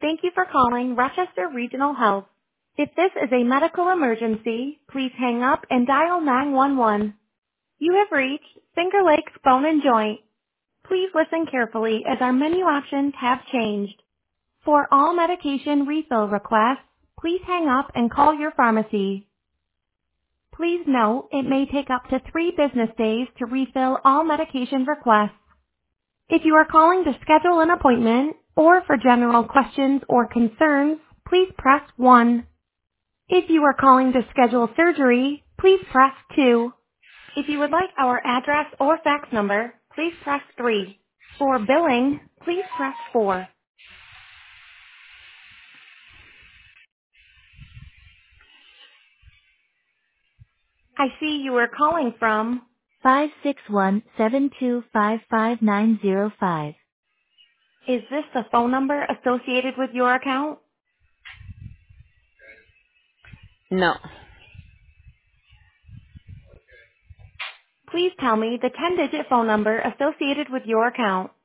Thank you for calling Rochester Regional Health. If this is a medical emergency, please hang up and dial 911. You have reached Finger Lakes Bone and Joint. Please listen carefully as our menu options have changed. For all medication refill requests, please hang up and call your pharmacy. Please note it may take up to 3 business days to refill all medication requests. If you are calling to schedule an appointment or for general questions or concerns, please press 1. If you are calling to schedule surgery, please press 2. If you would like our address or fax number, please press 3. For billing, please press 4. I see you are calling from 561-7255905. Is this the phone number associated with your account? No. Please tell me the 10-digit phone number associated with your account.